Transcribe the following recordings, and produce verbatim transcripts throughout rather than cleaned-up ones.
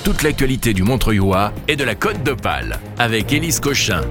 toute l'actualité du Montreuillois et de la Côte d'Opale avec Élise Cochin.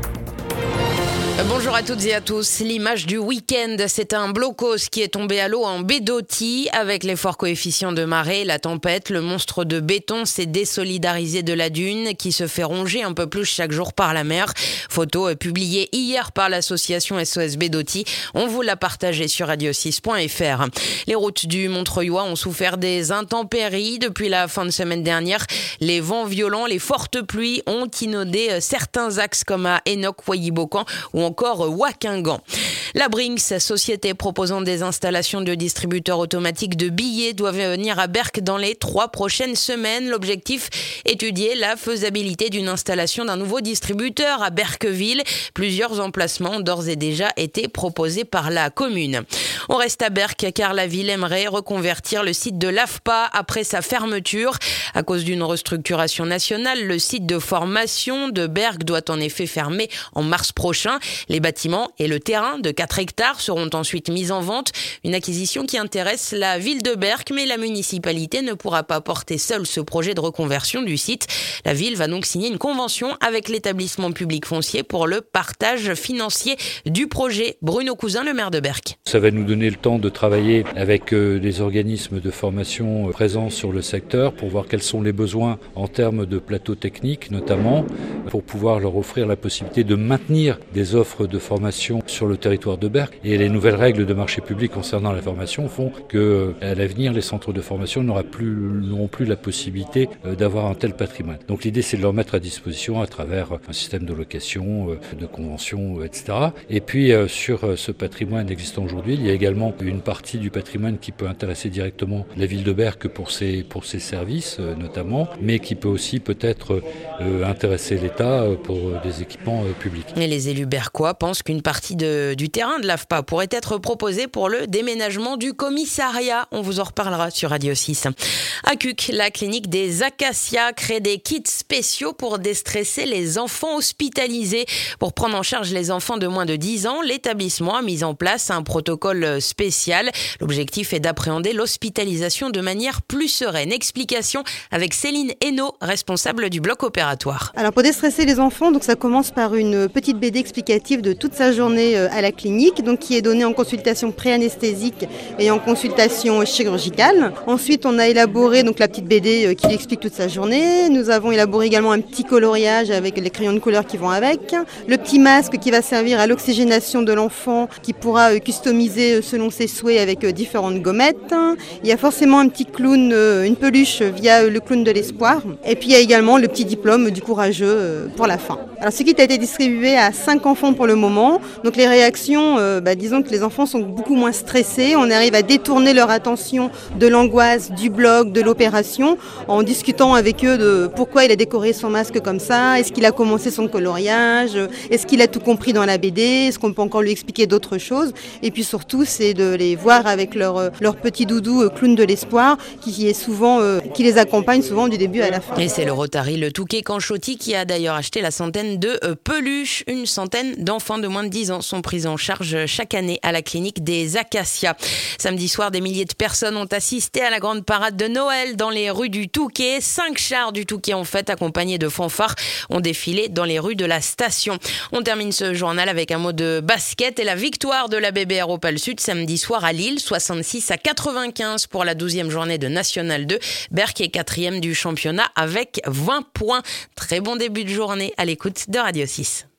Bonjour à toutes et à tous. L'image du week-end, c'est un blocos qui est tombé à l'eau en baie d'Authie. Avec les forts coefficients de marée, la tempête, le monstre de béton s'est désolidarisé de la dune qui se fait ronger un peu plus chaque jour par la mer. Photo publiée hier par l'association S O S Baie d'Authie. On vous l'a partagée sur radio six point f r. Les routes du Montreuillois ont souffert des intempéries depuis la fin de semaine dernière. Les vents violents, les fortes pluies ont inondé certains axes comme à Enoch-Wayibocan ou encore Wakingan. La Brinks, société proposant des installations de distributeurs automatiques de billets, doit venir à Berck dans les trois prochaines semaines. L'objectif, étudier la faisabilité d'une installation d'un nouveau distributeur à Berckville. Plusieurs emplacements ont d'ores et déjà été proposés par la commune. On reste à Berck car la ville aimerait reconvertir le site de l'A F P A après sa fermeture. À cause d'une restructuration nationale, le site de formation de Berck doit en effet fermer en mars prochain. Les bâtiments et le terrain de quatre hectares seront ensuite mis en vente. Une acquisition qui intéresse la ville de Berck, mais la municipalité ne pourra pas porter seule ce projet de reconversion du site. La ville va donc signer une convention avec l'établissement public foncier pour le partage financier du projet. Bruno Cousin, le maire de Berck. Ça va nous donner le temps de travailler avec des organismes de formation présents sur le secteur pour voir quels sont les besoins en termes de plateaux techniques notamment, pour pouvoir leur offrir la possibilité de maintenir des offres de formation sur le territoire de Berck. Et les nouvelles règles de marché public concernant la formation font qu'à l'avenir, les centres de formation n'auront plus, n'auront plus la possibilité d'avoir un tel patrimoine. Donc l'idée, c'est de leur mettre à disposition à travers un système de location, de convention, et cetera. Et puis sur ce patrimoine existant aujourd'hui, il y a également une partie du patrimoine qui peut intéresser directement la ville de Berck pour ses, pour ses services notamment, mais qui peut aussi peut-être euh, intéresser l'État pour des équipements euh, publics. Et les élus berquois pensent qu'une partie de, du terrain de l'A F P A pourrait être proposée pour le déménagement du commissariat. On vous en reparlera sur Radio six. À Cuc, la clinique des Acacias crée des kits spéciaux pour déstresser les enfants hospitalisés. Pour prendre en charge les enfants de moins de dix ans, l'établissement a mis en place un protocole spécial. L'objectif est d'appréhender l'hospitalisation de manière plus sereine. Explication avec Céline Hainaut, responsable du bloc opératoire. Alors pour déstresser les enfants, donc ça commence par une petite B D explicative de toute sa journée à la clinique, donc qui est donnée en consultation pré-anesthésique et en consultation chirurgicale. Ensuite, on a élaboré donc la petite B D qui explique toute sa journée. Nous avons élaboré également un petit coloriage avec les crayons de couleur qui vont avec. Le petit masque qui va servir à l'oxygénation de l'enfant, qui pourra customiser selon ses souhaits avec différentes gommettes. Il y a forcément un petit clown, une peluche via le clown de l'espoir. Et puis il y a également le petit diplôme du courageux pour la fin. Alors ce kit a été distribué à cinq enfants pour le moment. Donc les réactions, euh, bah, disons que les enfants sont beaucoup moins stressés. On arrive à détourner leur attention de l'angoisse, du bloc, de l'opération, en discutant avec eux de pourquoi il a décoré son masque comme ça, est-ce qu'il a commencé son coloriage, est-ce qu'il a tout compris dans la B D, est-ce qu'on peut encore lui expliquer d'autres choses. Et puis surtout, c'est de les voir avec leur, leur petit doudou clown de l'espoir qui, est souvent, euh, qui les accompagne souvent du début à la fin. Et c'est le Rotary Le Touquet-Canchotti qui a d'ailleurs acheté la centaine de peluches. Une centaine d'enfants de moins de dix ans sont pris en charge chaque année à la clinique des Acacias. Samedi soir, des milliers de personnes ont assisté à la grande parade de Noël dans les rues du Touquet. Cinq chars du Touquet, en fait, accompagnés de fanfares, ont défilé dans les rues de la station. On termine ce journal avec un mot de basket et la victoire de la B B R Opale Sud samedi soir à Lille, soixante-six à quatre-vingt-quinze pour la douzième journée de National deux. Berck est quatrième du championnat avec vingt points. Très bon début de journée à l'écoute de Radio six.